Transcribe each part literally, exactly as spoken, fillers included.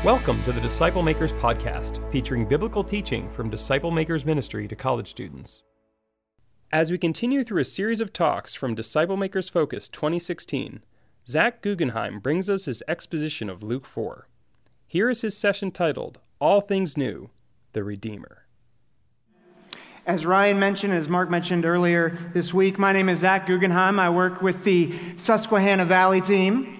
Welcome to the Disciple Makers Podcast, featuring biblical teaching from Disciple Makers Ministry to college students. As we continue through a series of talks from Disciple Makers Focus twenty sixteen, Zach Guggenheim brings us his exposition of Luke four. Here is his session titled, All Things New, the Redeemer. As Ryan mentioned, as Mark mentioned earlier this week, my name is Zach Guggenheim. I work with the Susquehanna Valley team.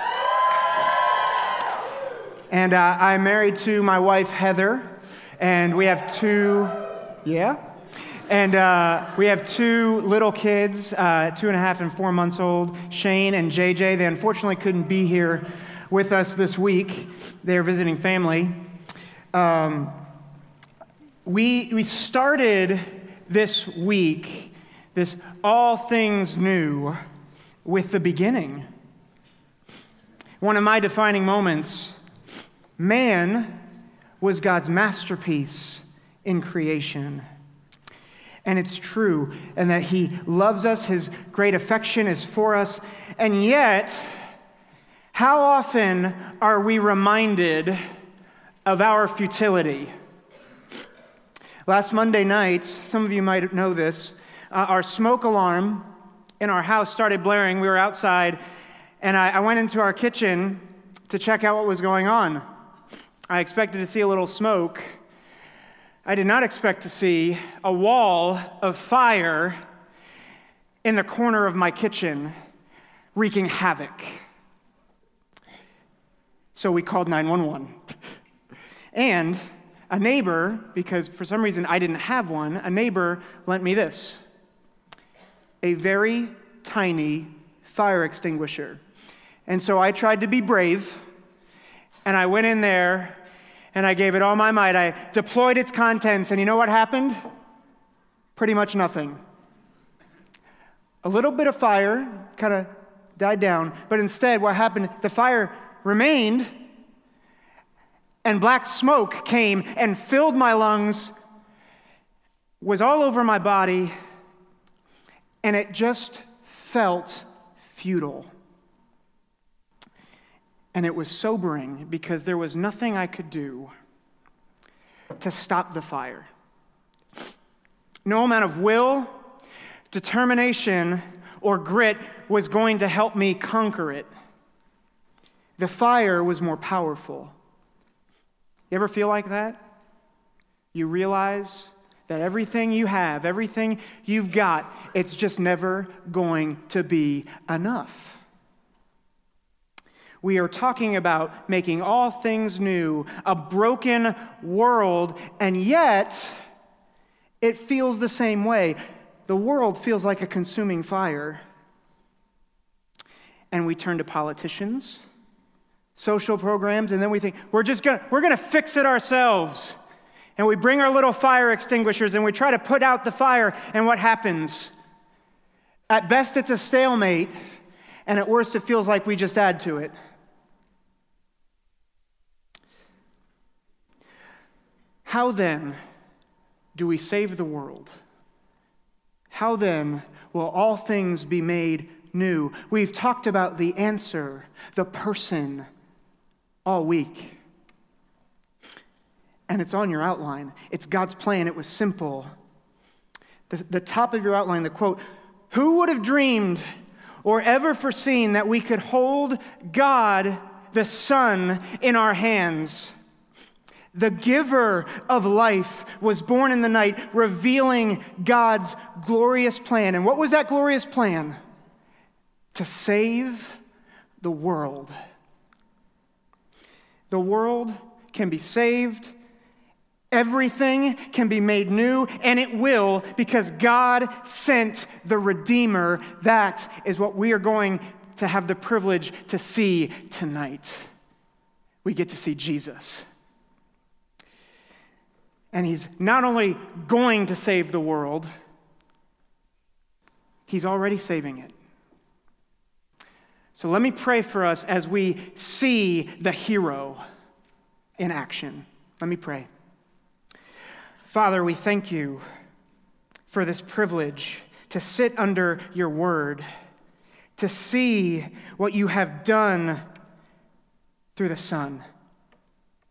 And uh, I'm married to my wife, Heather, and we have two, yeah? And uh, we have two little kids, uh, two and a half and four months old, Shane and J J. They unfortunately couldn't be here with us this week. They're visiting family. Um, we, we started this week, this All Things New, with the beginning. One of my defining moments. Man was God's masterpiece in creation. And it's true, and that he loves us, his great affection is for us. And yet, how often are we reminded of our futility? Last Monday night, some of you might know this, uh, our smoke alarm in our house started blaring. We were outside, and I, I went into our kitchen to check out what was going on. I expected to see a little smoke. I did not expect to see a wall of fire in the corner of my kitchen wreaking havoc. So we called nine one one. And a neighbor, because for some reason I didn't have one, a neighbor lent me this. A very tiny fire extinguisher. And so I tried to be brave, and I went in there and I gave it all my might. I deployed its contents, and you know what happened? Pretty much nothing. A little bit of fire kind of died down, but instead what happened, the fire remained, and black smoke came and filled my lungs, was all over my body, and it just felt futile. And it was sobering because there was nothing I could do to stop the fire. No amount of will, determination, or grit was going to help me conquer it. The fire was more powerful. You ever feel like that? You realize that everything you have, everything you've got, it's just never going to be enough. We are talking about making all things new, a broken world, and yet it feels the same way. The world feels like a consuming fire. And we turn to politicians, social programs, and then we think, we're just gonna, we're gonna fix it ourselves. And we bring our little fire extinguishers and we try to put out the fire, and what happens? At best, it's a stalemate, and at worst, it feels like we just add to it. How then do we save the world? How then will all things be made new? We've talked about the answer, the person, all week. And it's on your outline. It's God's plan. It was simple. The, the top of your outline, the quote, "Who would have dreamed or ever foreseen that we could hold God, the Son, in our hands? The giver of life was born in the night, revealing God's glorious plan." And what was that glorious plan? To save the world. The world can be saved. Everything can be made new, and it will, because God sent the Redeemer. That is what we are going to have the privilege to see tonight. We get to see Jesus. And he's not only going to save the world, he's already saving it. So let me pray for us as we see the hero in action. Let me pray. Father, we thank you for this privilege to sit under your word, to see what you have done through the Son.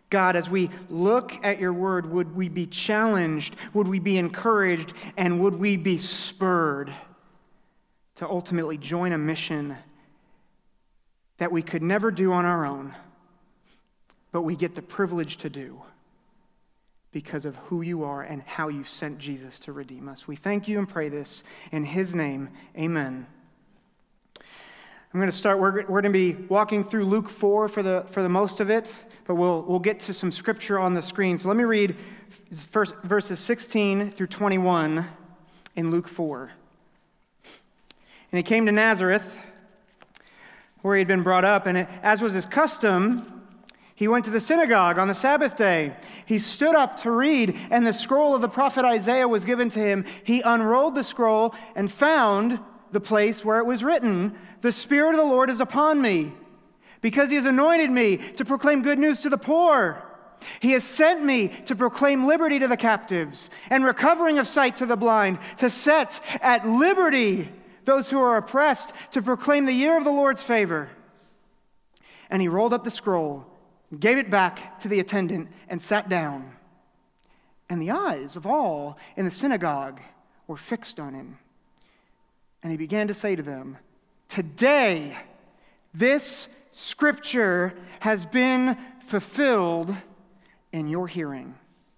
God, as we look at your word, would we be challenged, would we be encouraged, and would we be spurred to ultimately join a mission that we could never do on our own, but we get the privilege to do because of who you are and how you sent Jesus to redeem us. We thank you and pray this in his name. Amen. I'm going to start, we're, we're going to be walking through Luke four for the for the most of it, but we'll we'll get to some scripture on the screen. So let me read first, verses sixteen through twenty-one in Luke four. And he came to Nazareth, where he had been brought up, and as was his custom, he went to the synagogue on the Sabbath day. He stood up to read, and the scroll of the prophet Isaiah was given to him. He unrolled the scroll and found the place where it was written, "The Spirit of the Lord is upon me, because he has anointed me to proclaim good news to the poor. He has sent me to proclaim liberty to the captives and recovering of sight to the blind, to set at liberty those who are oppressed, to proclaim the year of the Lord's favor." And he rolled up the scroll, gave it back to the attendant, and sat down. And the eyes of all in the synagogue were fixed on him. And he began to say to them, "Today, this scripture has been fulfilled in your hearing."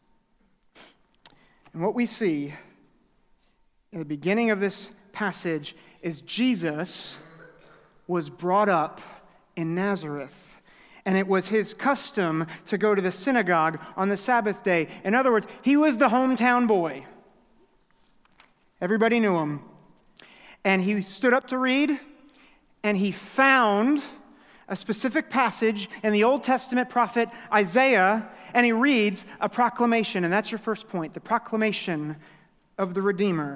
And what we see in the beginning of this passage is Jesus was brought up in Nazareth. And it was his custom to go to the synagogue on the Sabbath day. In other words, he was the hometown boy. Everybody knew him. And he stood up to read, and he found a specific passage in the Old Testament prophet Isaiah, and he reads a proclamation. And that's your first point, the proclamation of the Redeemer.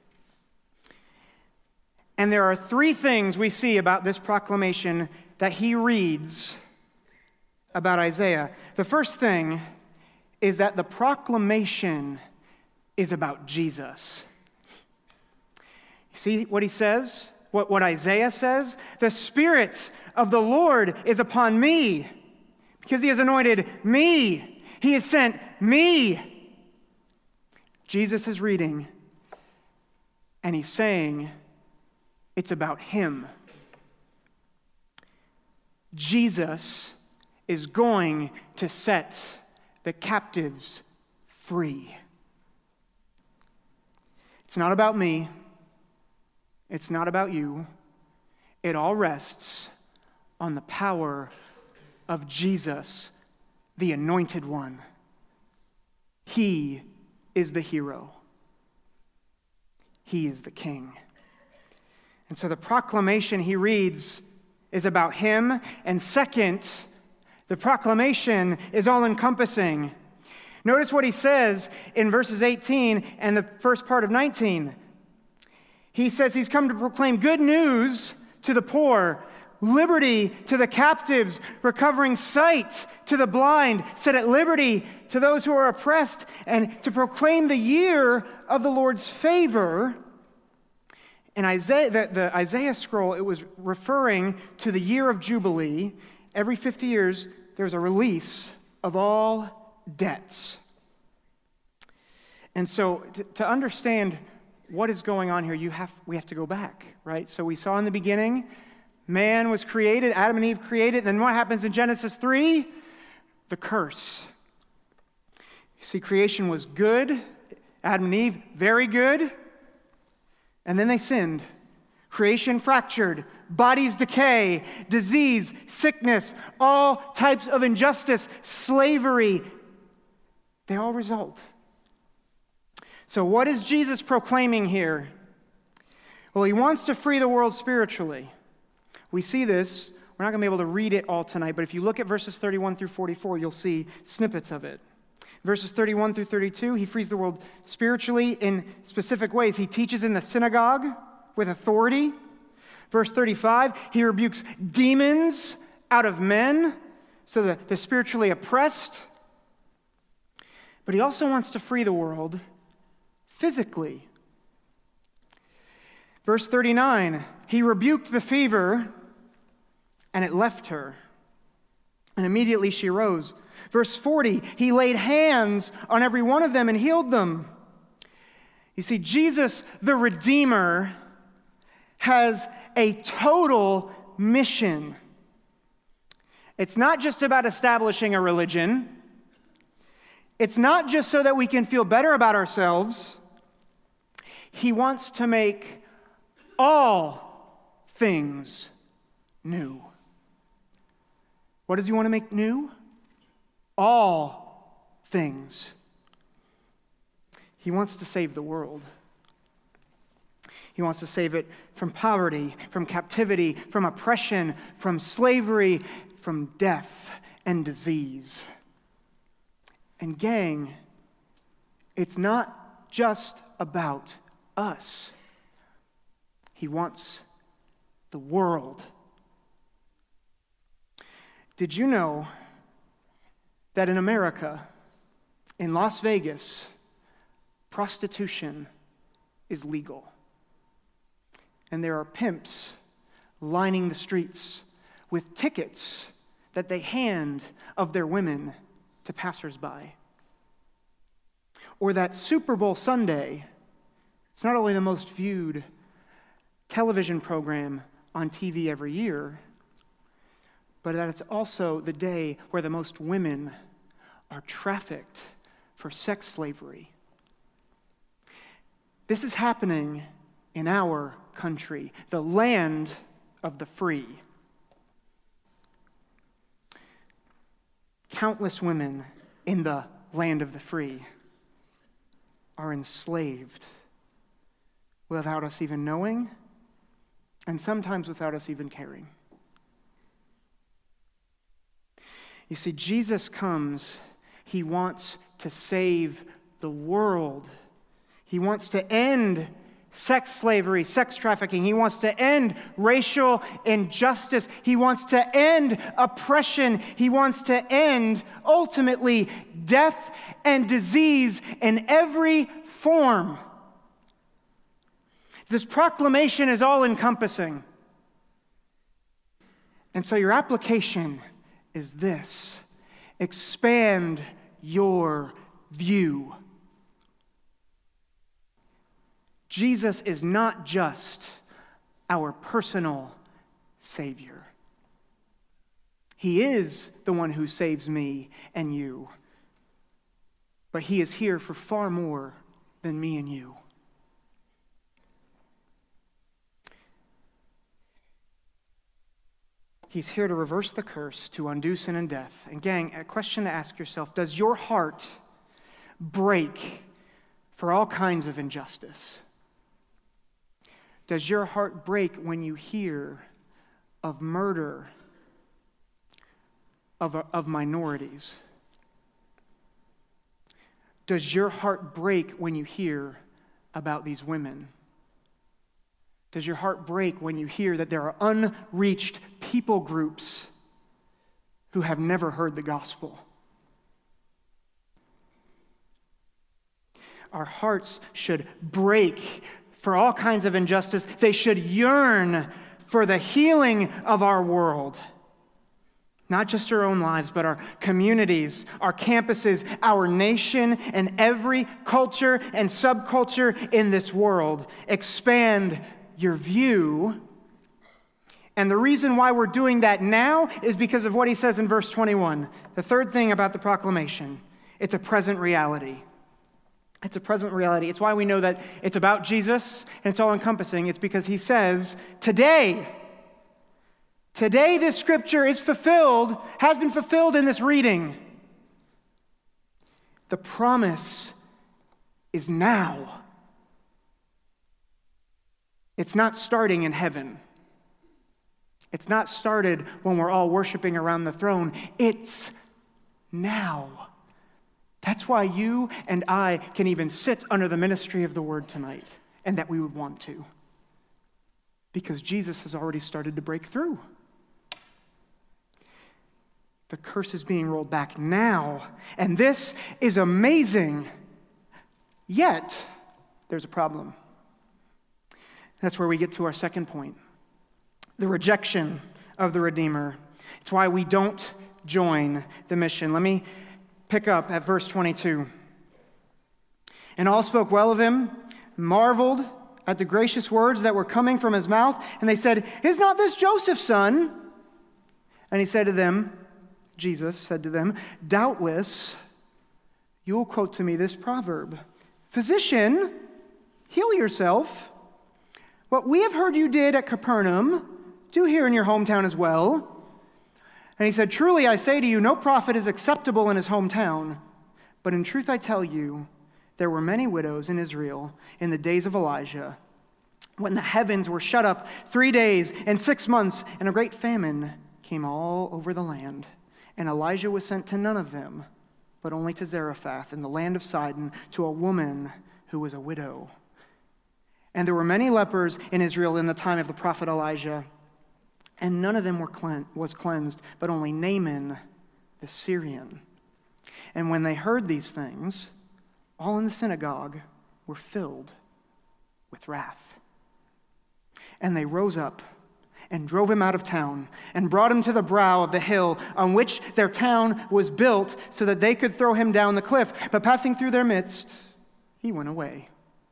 And there are three things we see about this proclamation that he reads about Isaiah. The first thing is that the proclamation is about Jesus. See what he says? What, what Isaiah says? "The Spirit of the Lord is upon me, because he has anointed me. He has sent me." Jesus is reading, and he's saying it's about him. Jesus is going to set the captives free. It's not about me. It's not about you. It all rests on the power of Jesus, the Anointed One. He is the hero. He is the King. And so the proclamation he reads is about him. And second, the proclamation is all-encompassing. Notice what he says in verses eighteen and the first part of nineteen. He says he's come to proclaim good news to the poor, liberty to the captives, recovering sight to the blind, set at liberty to those who are oppressed, and to proclaim the year of the Lord's favor. And Isaiah, the, the Isaiah scroll, it was referring to the year of Jubilee. Every fifty years, there's a release of all debts. And so to, to understand what is going on here, you have we have to go back, right? So we saw in the beginning, man was created, Adam and Eve created, and then what happens in Genesis three? The curse. You see, creation was good, Adam and Eve, very good, and then they sinned. Creation fractured, bodies decay, disease, sickness, all types of injustice, slavery, they all result. So what is Jesus proclaiming here? Well, he wants to free the world spiritually. We see this. We're not going to be able to read it all tonight, but if you look at verses thirty-one through forty-four, you'll see snippets of it. Verses thirty-one through thirty-two, he frees the world spiritually in specific ways. He teaches in the synagogue with authority. Verse thirty-five, he rebukes demons out of men, so that the spiritually oppressed. But he also wants to free the world physically. Verse thirty-nine, he rebuked the fever, and it left her. And immediately she rose. Verse forty, he laid hands on every one of them and healed them. You see, Jesus, the Redeemer, has a total mission. It's not just about establishing a religion. It's not just so that we can feel better about ourselves. He wants to make all things new. What does he want to make new? All things. He wants to save the world. He wants to save it from poverty, from captivity, from oppression, from slavery, from death and disease. And gang, it's not just about us. He wants the world. Did you know that in America, in Las Vegas, prostitution is legal? And there are pimps lining the streets with tickets that they hand of their women to passersby. Or that Super Bowl Sunday, it's not only the most viewed television program on T V every year, but that it's also the day where the most women are trafficked for sex slavery. This is happening in our country, the land of the free. Countless women in the land of the free are enslaved without us even knowing, and sometimes without us even caring. You see, Jesus comes, he wants to save the world. He wants to end sex slavery, sex trafficking. He wants to end racial injustice. He wants to end oppression. He wants to end, ultimately, death and disease in every form. This proclamation is all-encompassing. And so your application is this: expand your view. Jesus is not just our personal Savior. He is the one who saves me and you. But he is here for far more than me and you. He's here to reverse the curse, to undo sin and death. And gang, a question to ask yourself: does your heart break for all kinds of injustice? Does your heart break when you hear of murder of, of minorities? Does your heart break when you hear about these women? Does your heart break when you hear that there are unreached people groups who have never heard the gospel? Our hearts should break for all kinds of injustice. They should yearn for the healing of our world. Not just our own lives, but our communities, our campuses, our nation, and every culture and subculture in this world. Expand your view. And the reason why we're doing that now is because of what he says in verse twenty-one. The third thing about the proclamation: it's a present reality. It's a present reality. It's why we know that it's about Jesus and it's all-encompassing. It's because he says, today, today this scripture is fulfilled, has been fulfilled in this reading. The promise is now. It's not starting in heaven. It's not started when we're all worshiping around the throne. It's now. That's why you and I can even sit under the ministry of the word tonight, and that we would want to. Because Jesus has already started to break through. The curse is being rolled back now, and this is amazing. Yet, there's a problem. That's where we get to our second point: the rejection of the Redeemer. It's why we don't join the mission. Let me pick up at verse twenty-two. And all spoke well of him, marveled at the gracious words that were coming from his mouth. And they said, "Is not this Joseph's son?" And he said to them, Jesus said to them, "Doubtless you will quote to me this proverb, 'Physician, heal yourself. What we have heard you did at Capernaum, do here in your hometown as well.' And he said, 'Truly I say to you, no prophet is acceptable in his hometown. But in truth I tell you, there were many widows in Israel in the days of Elijah, when the heavens were shut up three days and six months, and a great famine came all over the land. And Elijah was sent to none of them, but only to Zarephath in the land of Sidon, to a woman who was a widow. And there were many lepers in Israel in the time of the prophet Elijah, and none of them were clean, was cleansed, but only Naaman the Syrian. And when they heard these things, all in the synagogue were filled with wrath. And they rose up and drove him out of town, and brought him to the brow of the hill on which their town was built, so that they could throw him down the cliff. But passing through their midst, he went away.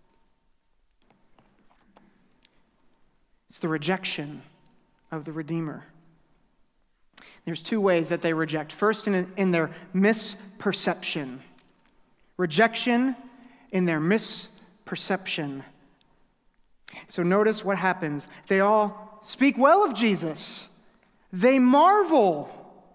It's the rejection of the Redeemer. There's two ways that they reject. First, in, in their misperception. Rejection in their misperception. So notice what happens. They all speak well of Jesus. They marvel.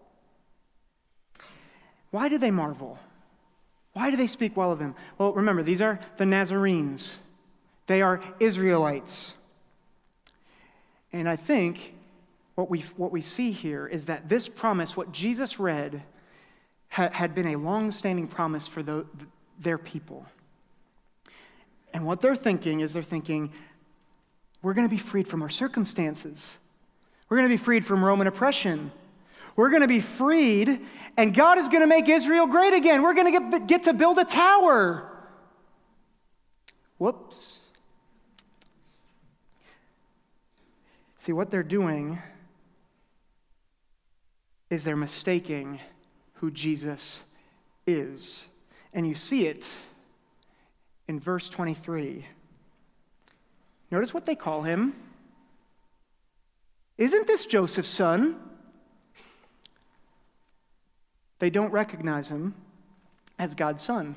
Why do they marvel? Why do they speak well of him? Well, remember, these are the Nazarenes. They are Israelites. And I think what we what we see here is that this promise, what Jesus read, ha, had been a long-standing promise for the, their people. And what they're thinking is they're thinking, we're going to be freed from our circumstances. We're going to be freed from Roman oppression. We're going to be freed, and God is going to make Israel great again. We're going to get, get to build a tower. Whoops. See, what they're doing is they're mistaking who Jesus is. And you see it in verse twenty-three. Notice what they call him. Isn't this Joseph's son? They don't recognize him as God's son.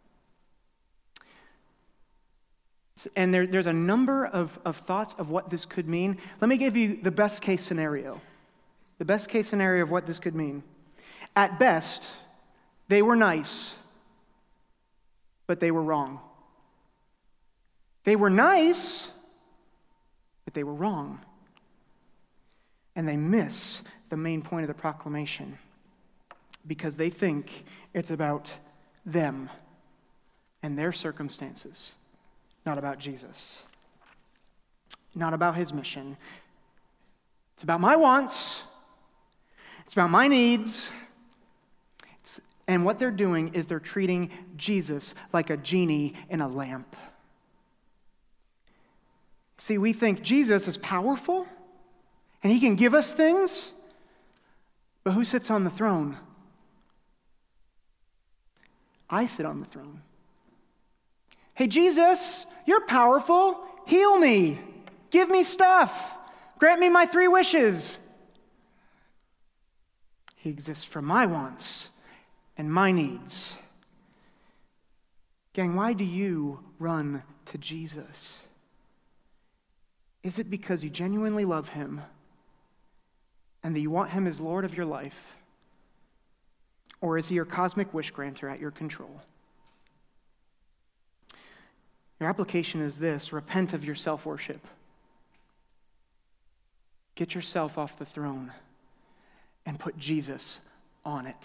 And there, there's a number of, of thoughts of what this could mean. Let me give you the best case scenario. The best case scenario of what this could mean. At best, they were nice, but they were wrong. They were nice, but they were wrong. And they miss the main point of the proclamation because they think it's about them and their circumstances, not about Jesus, not about his mission. It's about my wants. It's about my needs. It's, and what they're doing is they're treating Jesus like a genie in a lamp. See, we think Jesus is powerful and he can give us things, but who sits on the throne? I sit on the throne. Hey, Jesus, you're powerful. Heal me. Give me stuff. Grant me my three wishes. He exists for my wants and my needs. Gang, why do you run to Jesus? Is it because you genuinely love him and that you want him as Lord of your life? Or is he your cosmic wish granter at your control? Your application is this: repent of your self-worship. Get yourself off the throne and put Jesus on it.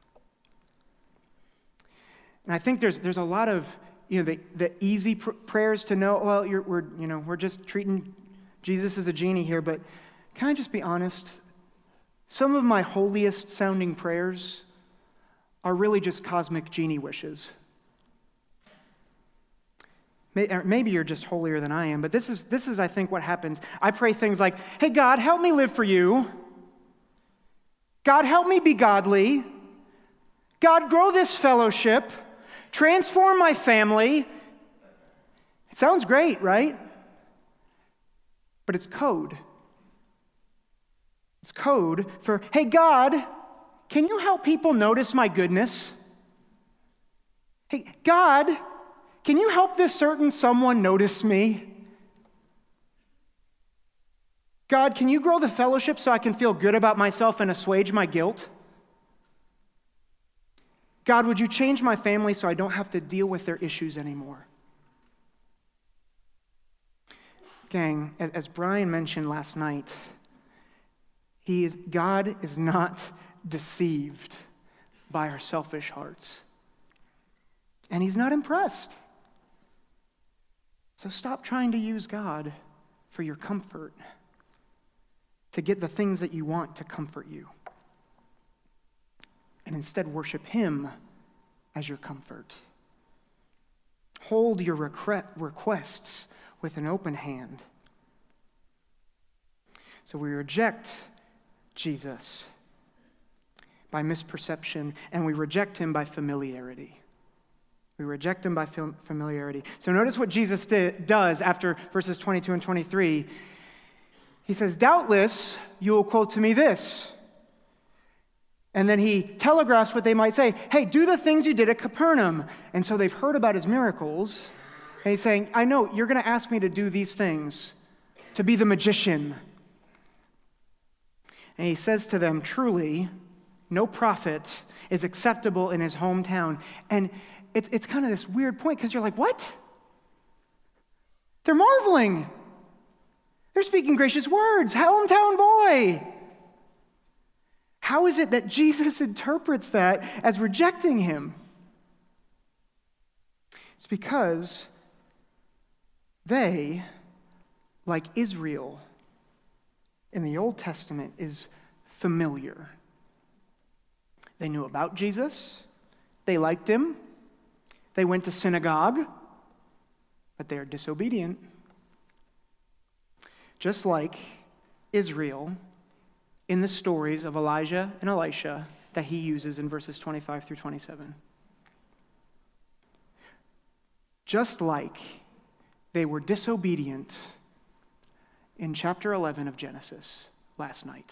And I think there's there's a lot of, you know, the, the easy pr- prayers to know, well, you're, we're, you know, we're just treating Jesus as a genie here, but can I just be honest? Some of my holiest sounding prayers are really just cosmic genie wishes. Maybe you're just holier than I am, but this is, this is, I think, what happens. I pray things like, hey, God, help me live for you. God, help me be godly. God, grow this fellowship. Transform my family. It sounds great, right? But it's code. It's code for, hey, God, can you help people notice my goodness? Hey, God, can you help this certain someone notice me? God, can you grow the fellowship so I can feel good about myself and assuage my guilt? God, would you change my family so I don't have to deal with their issues anymore? Gang, as Brian mentioned last night, he is, God is not deceived by our selfish hearts. And he's not impressed. So stop trying to use God for your comfort, to get the things that you want to comfort you. And instead worship him as your comfort. Hold your requests with an open hand. So we reject Jesus by misperception, and we reject him by familiarity. We reject him by familiarity. So notice what Jesus did, does after verses twenty-two and twenty-three. He says, doubtless you will quote to me this. And then he telegraphs what they might say. Hey, do the things you did at Capernaum. And so they've heard about his miracles. And he's saying, I know you're going to ask me to do these things, to be the magician. And he says to them, truly, no prophet is acceptable in his hometown. And it's, it's kind of this weird point because you're like, what? They're marveling. They're speaking gracious words. Hometown boy. How is it that Jesus interprets that as rejecting him? It's because they, like Israel in the Old Testament, is familiar. They knew about Jesus. They liked him. They went to synagogue, but they are disobedient. Just like Israel in the stories of Elijah and Elisha that he uses in verses twenty-five through twenty-seven. Just like they were disobedient in chapter eleven of Genesis last night.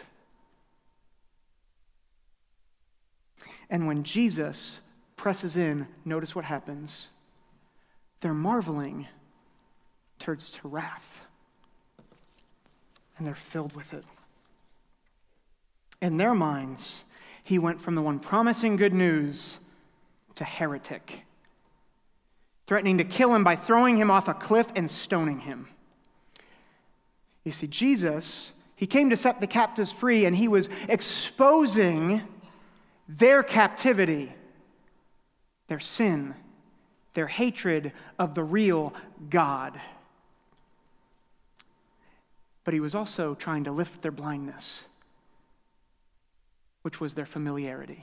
And when Jesus presses in, notice what happens. Their marveling turns to wrath. And they're filled with it. In their minds, he went from the one promising good news to heretic, threatening to kill him by throwing him off a cliff and stoning him. You see, Jesus, he came to set the captives free, and he was exposing their captivity, their sin, their hatred of the real God. But he was also trying to lift their blindness, which was their familiarity.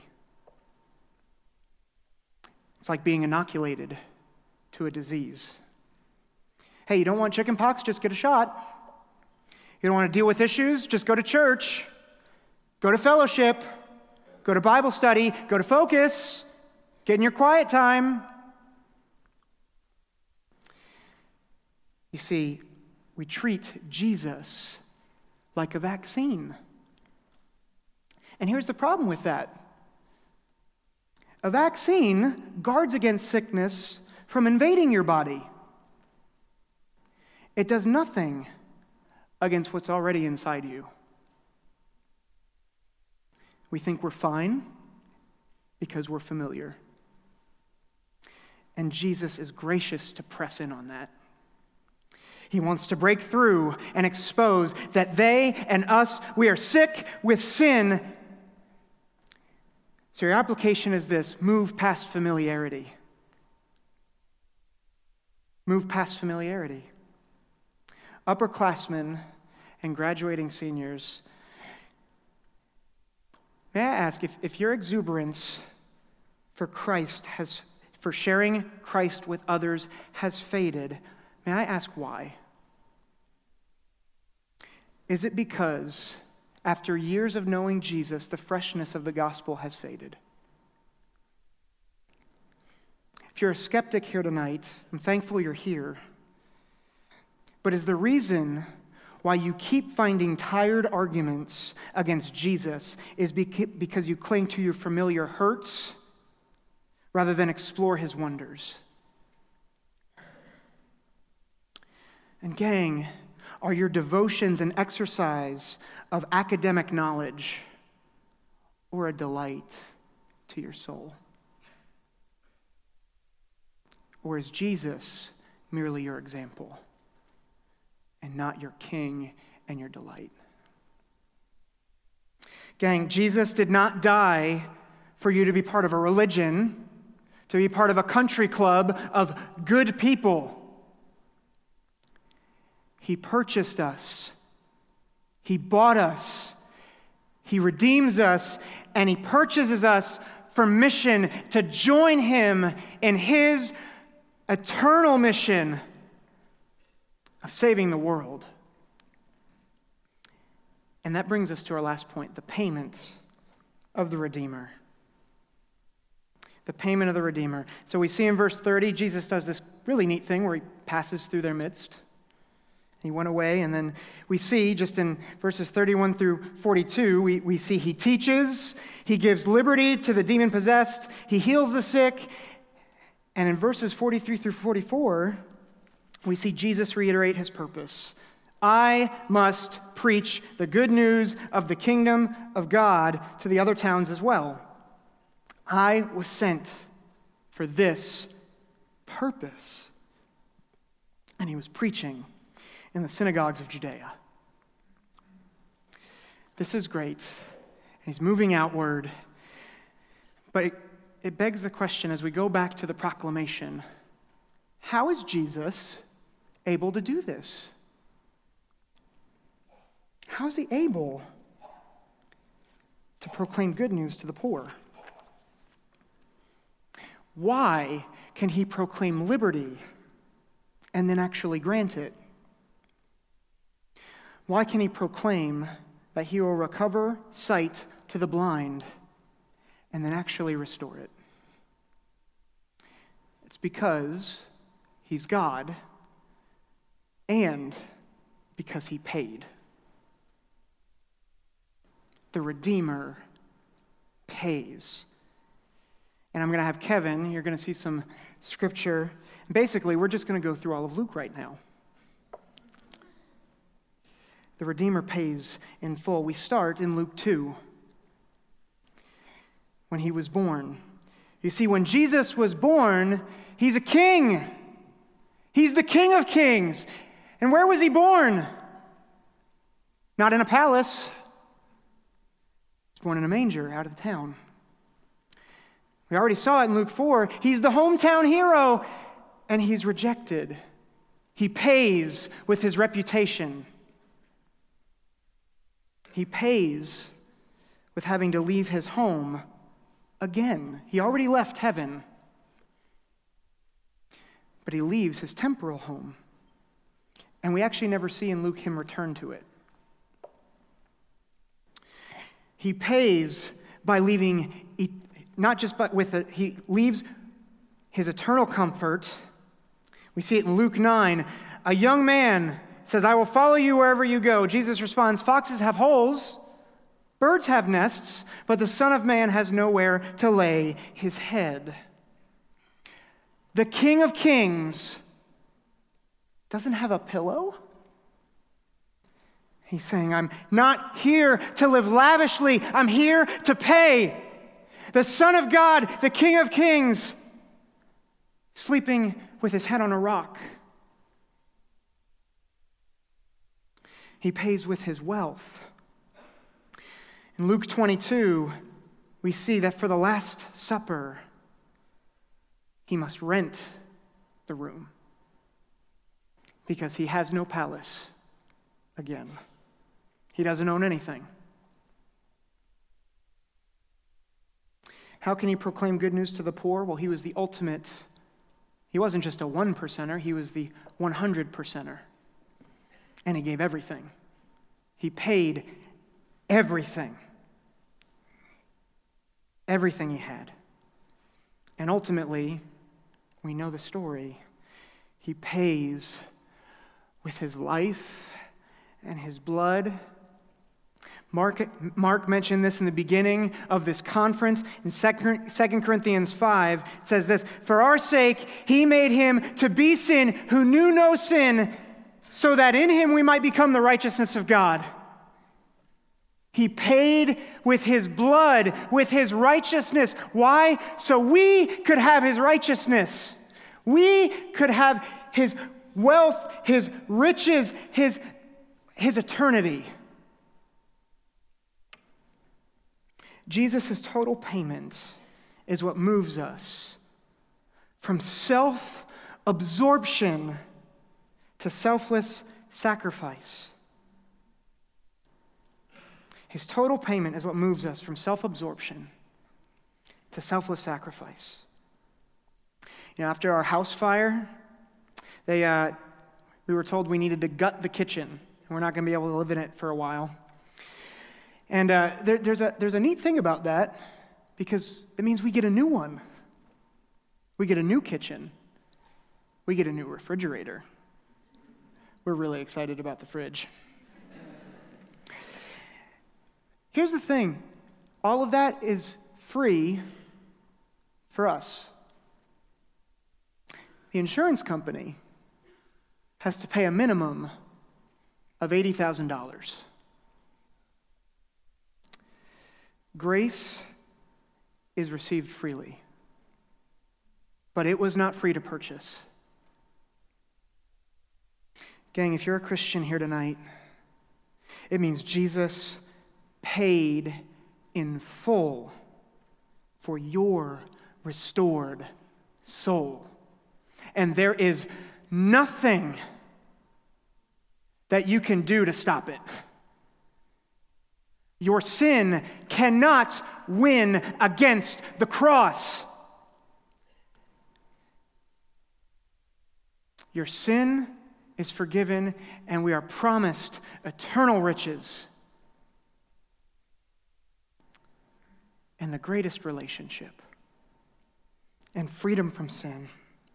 It's like being inoculated to a disease. Hey, you don't want chicken pox? Just get a shot. You don't want to deal with issues? Just go to church. Go to fellowship. Go to Bible study. Go to Focus. Get in your quiet time. You see, we treat Jesus like a vaccine. And here's the problem with that. A vaccine guards against sickness from invading your body. It does nothing against what's already inside you. We think we're fine because we're familiar. And Jesus is gracious to press in on that. He wants to break through and expose that they and us, we are sick with sin. So your application is this: move past familiarity. Move past familiarity. Upperclassmen and graduating seniors, may I ask if, if your exuberance for Christ has, for sharing Christ with others has faded, may I ask why? Is it because after years of knowing Jesus, the freshness of the gospel has faded. If you're a skeptic here tonight, I'm thankful you're here. But is the reason why you keep finding tired arguments against Jesus is because you cling to your familiar hurts rather than explore his wonders? And gang, are your devotions an exercise of academic knowledge or a delight to your soul? Or is Jesus merely your example and not your king and your delight? Gang, Jesus did not die for you to be part of a religion, to be part of a country club of good people. He purchased us. He bought us. He redeems us, and he purchases us for mission to join him in his eternal mission of saving the world. And that brings us to our last point, the payment of the Redeemer. The payment of the Redeemer. So we see in verse thirty, Jesus does this really neat thing where he passes through their midst. He went away, and then we see just in verses thirty-one through forty-two, we, we see he teaches, he gives liberty to the demon-possessed, he heals the sick, and in verses forty-three through forty-four, we see Jesus reiterate his purpose. I must preach the good news of the kingdom of God to the other towns as well. I was sent for this purpose. And he was preaching in the synagogues of Judea. This is great. And he's moving outward. But it, it begs the question as we go back to the proclamation, how is Jesus able to do this? How is he able to proclaim good news to the poor? Why can he proclaim liberty and then actually grant it? Why can he proclaim that he will recover sight to the blind and then actually restore it? It's because he's God and because he paid. The Redeemer pays. And I'm going to have Kevin, you're going to see some scripture. Basically, we're just going to go through all of Luke right now. The Redeemer pays in full. We start in Luke two, when he was born. You see, when Jesus was born, he's a king. He's the King of Kings. And where was he born? Not in a palace. He was born in a manger out of the town. We already saw it in Luke four. He's the hometown hero, and he's rejected. He pays with his reputation. He pays with having to leave his home again. He already left heaven, but he leaves his temporal home. And we actually never see in Luke him return to it. He pays by leaving, not just but with it, he leaves his eternal comfort. We see it in Luke nine. A young man says, I will follow you wherever you go. Jesus responds, foxes have holes, birds have nests, but the Son of Man has nowhere to lay his head. The King of Kings doesn't have a pillow. He's saying, I'm not here to live lavishly. I'm here to pay. The Son of God, the King of Kings, sleeping with his head on a rock. He pays with his wealth. In Luke twenty-two, we see that for the Last Supper, he must rent the room because he has no palace again. He doesn't own anything. How can he proclaim good news to the poor? Well, he was the ultimate. He wasn't just a one percenter, he was the one hundred percenter. And he gave everything. He paid everything. Everything he had. And ultimately, we know the story. He pays with his life and his blood. Mark, Mark mentioned this in the beginning of this conference. In Second Corinthians five, it says this, "For our sake he made him to be sin who knew no sin, so that in him we might become the righteousness of God." He paid with his blood, with his righteousness. Why? So we could have his righteousness. We could have his wealth, his riches, his, his eternity. Jesus' total payment is what moves us from self-absorption to selfless sacrifice. His total payment is what moves us from self-absorption to selfless sacrifice. You know, after our house fire, they uh, we were told we needed to gut the kitchen, and we're not going to be able to live in it for a while. And uh, there, there's a there's a neat thing about that, because it means we get a new one. We get a new kitchen. We get a new refrigerator. We're really excited about the fridge. Here's the thing. All of that is free for us. The insurance company has to pay a minimum of eighty thousand dollars. Grace is received freely, but it was not free to purchase. Gang, if you're a Christian here tonight, it means Jesus paid in full for your restored soul. And there is nothing that you can do to stop it. Your sin cannot win against the cross. Your sin is forgiven, and we are promised eternal riches and the greatest relationship and freedom from sin.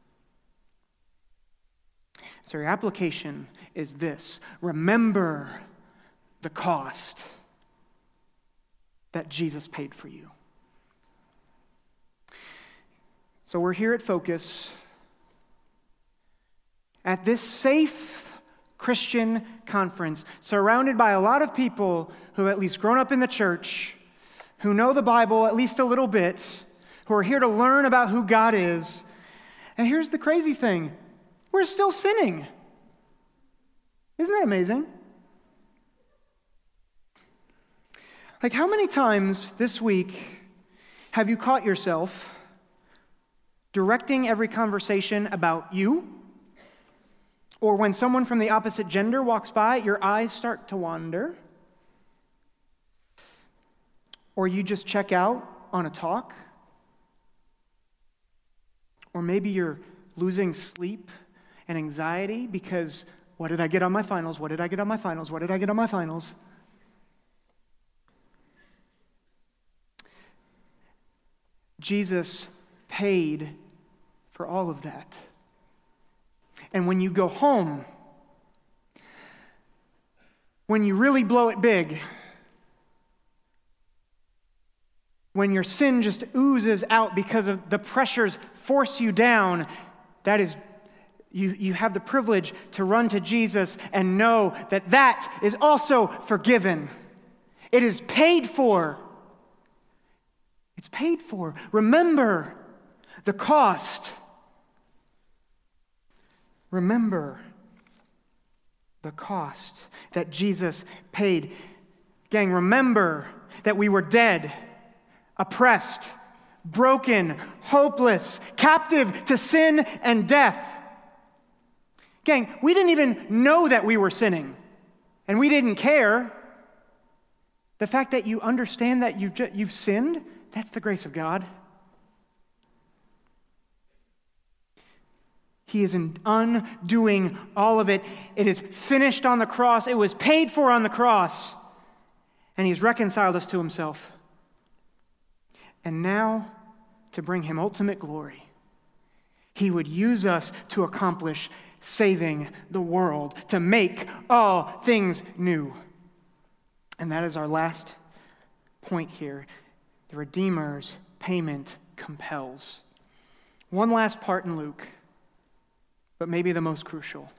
So your application is this: remember the cost that Jesus paid for you. So we're here at Focus at this safe Christian conference, surrounded by a lot of people who have at least grown up in the church, who know the Bible at least a little bit, who are here to learn about who God is. And here's the crazy thing: we're still sinning. Isn't that amazing? Like, how many times this week have you caught yourself directing every conversation about you? Or when someone from the opposite gender walks by, your eyes start to wander? Or you just check out on a talk? Or maybe you're losing sleep and anxiety because, what did I get on my finals? What did I get on my finals? What did I get on my finals? Jesus paid for all of that. And when you go home, when you really blow it big, when your sin just oozes out because of the pressures force you down, that is, you, you have the privilege to run to Jesus and know that that is also forgiven. It is paid for. It's paid for. Remember the cost. Remember the cost that Jesus paid. Gang, remember that we were dead, oppressed, broken, hopeless, captive to sin and death. Gang, we didn't even know that we were sinning, and we didn't care. The fact that you understand that you've, ju- you've sinned, that's the grace of God. He is undoing all of it. It is finished on the cross. It was paid for on the cross. and he's reconciled us to himself. And now, to bring him ultimate glory, he would use us to accomplish saving the world, to make all things new. And that is our last point here. The Redeemer's payment compels. One last part in Luke, but maybe the most crucial.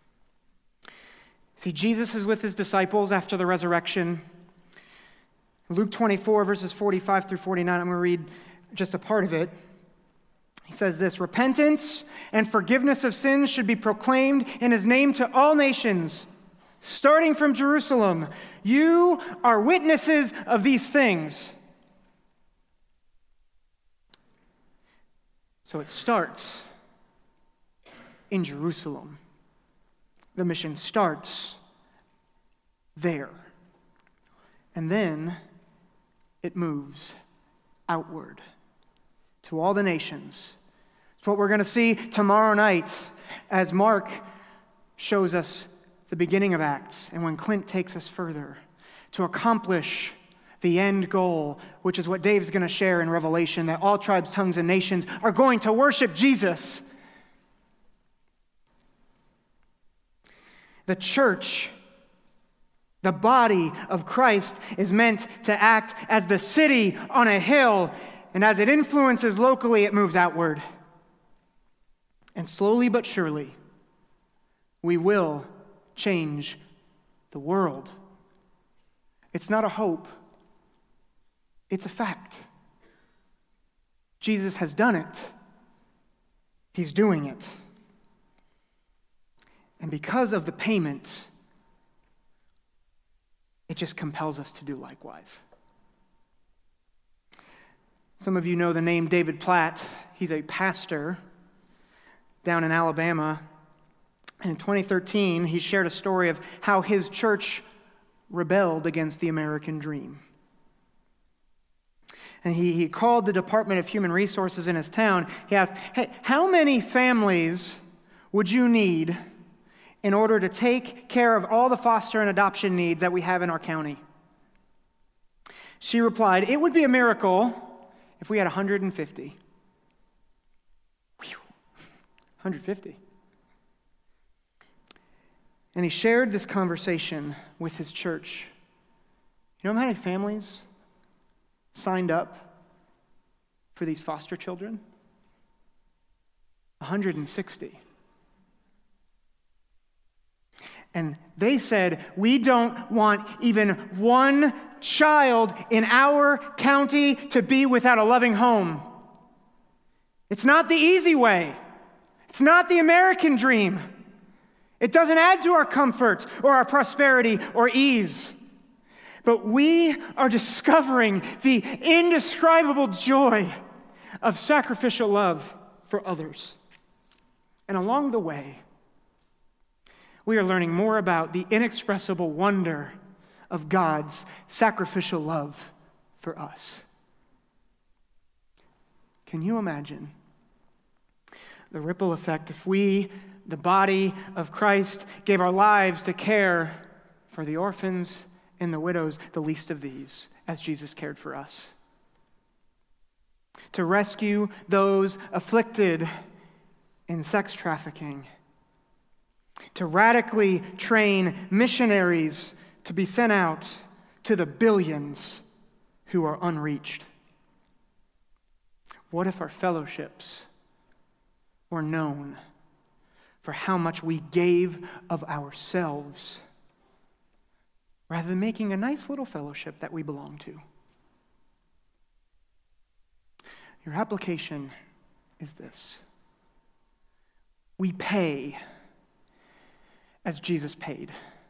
See, Jesus is with his disciples after the resurrection. Luke twenty-four, verses forty-five through forty-nine, I'm going to read just a part of it. He says this, repentance and forgiveness of sins should be proclaimed in his name to all nations, starting from Jerusalem. You are witnesses of these things. So it starts in Jerusalem. The mission starts there. And then it moves outward to all the nations. It's what we're going to see tomorrow night as Mark shows us the beginning of Acts and when Clint takes us further to accomplish the end goal, which is what Dave's going to share in Revelation, that all tribes, tongues, and nations are going to worship Jesus. The church, the body of Christ, is meant to act as the city on a hill, and as it influences locally, it moves outward. And slowly but surely, we will change the world. It's not a hope. It's a fact. Jesus has done it. He's doing it. And because of the payment, it just compels us to do likewise. Some of you know the name David Platt. He's a pastor down in Alabama. And in twenty thirteen, he shared a story of how his church rebelled against the American dream. And he, he called the Department of Human Resources in his town. He asked, hey, how many families would you need in order to take care of all the foster and adoption needs that we have in our county? She replied, it would be a miracle if we had one hundred fifty. Whew. one hundred fifty. And he shared this conversation with his church. You know how many families signed up for these foster children? one hundred sixty. And they said, we don't want even one child in our county to be without a loving home. It's not the easy way. It's not the American dream. It doesn't add to our comfort or our prosperity or ease. But we are discovering the indescribable joy of sacrificial love for others. And along the way, we are learning more about the inexpressible wonder of God's sacrificial love for us. Can you imagine the ripple effect if we, the body of Christ, gave our lives to care for the orphans and the widows, the least of these, as Jesus cared for us? To rescue those afflicted in sex trafficking, to radically train missionaries to be sent out to the billions who are unreached. What if our fellowships were known for how much we gave of ourselves rather than making a nice little fellowship that we belong to? Your application is this. We pay as Jesus paid.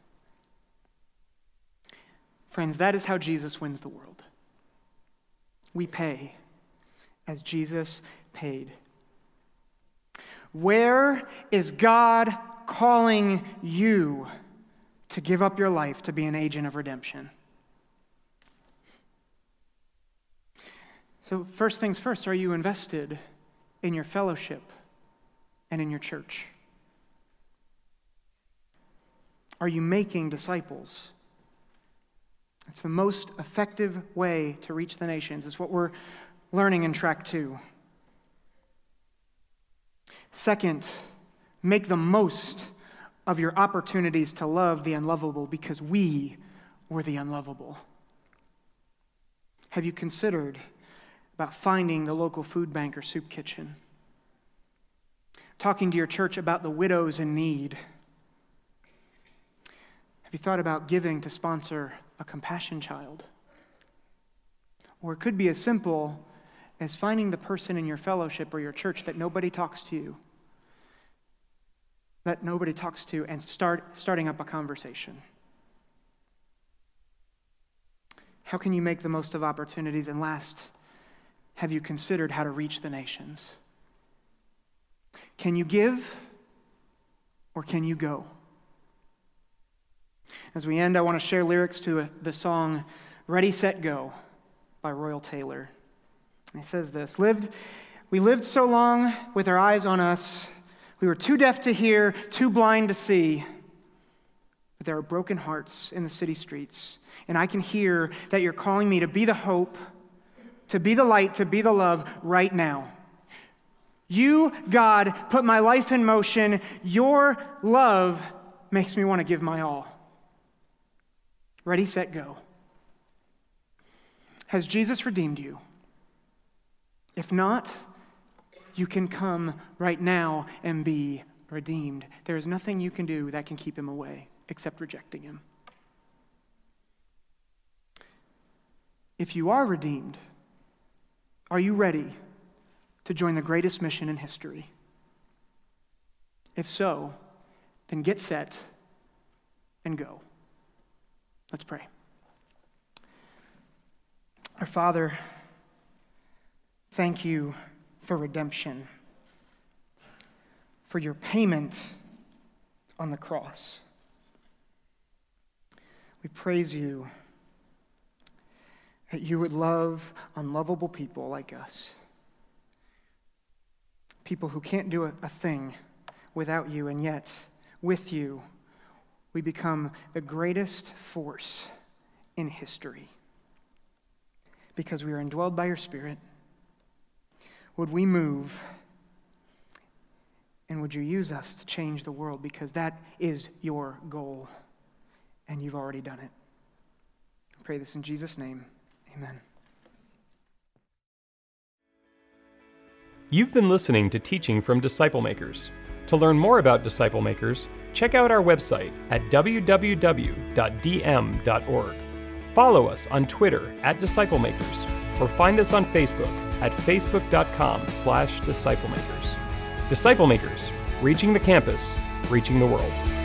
Friends, that is how Jesus wins the world. We pay as Jesus paid. Where is God calling you to give up your life to be an agent of redemption? So first things first, are you invested in your fellowship and in your church? Are you making disciples? It's the most effective way to reach the nations. It's what we're learning in track two. Second, make the most of your opportunities to love the unlovable because we were the unlovable. Have you considered about finding the local food bank or soup kitchen? Talking to your church about the widows in need? Have you thought about giving to sponsor a compassion child? Or it could be as simple as finding the person in your fellowship or your church that nobody talks to you, that nobody talks to, and start starting up a conversation. How can you make the most of opportunities? And last, have you considered how to reach the nations? Can you give or can you go? As we end, I want to share lyrics to the song Ready, Set, Go by Royal Taylor. And he says this, lived, we lived so long with our eyes on us, we were too deaf to hear, too blind to see, but there are broken hearts in the city streets, and I can hear that you're calling me to be the hope, to be the light, to be the love right now. You, God, put my life in motion. Your love makes me want to give my all. Ready, set, go. Has Jesus redeemed you? If not, you can come right now and be redeemed. There is nothing you can do that can keep him away except rejecting him. If you are redeemed, are you ready to join the greatest mission in history? If so, then get set and go. Let's pray. Our Father, thank you for redemption, for your payment on the cross. We praise you that you would love unlovable people like us, people who can't do a, a thing without you, and yet with you we become the greatest force in history because we are indwelled by your Spirit. Would we move, and would you use us to change the world, because that is your goal, and you've already done it. I pray this in Jesus' name. Amen. You've been listening to teaching from Disciple Makers. To learn more about Disciple Makers, check out our website at w w w dot d m dot org. Follow us on Twitter at Disciple Makers, or find us on Facebook at facebook dot com slash disciple makers. Disciple Makers, reaching the campus, reaching the world.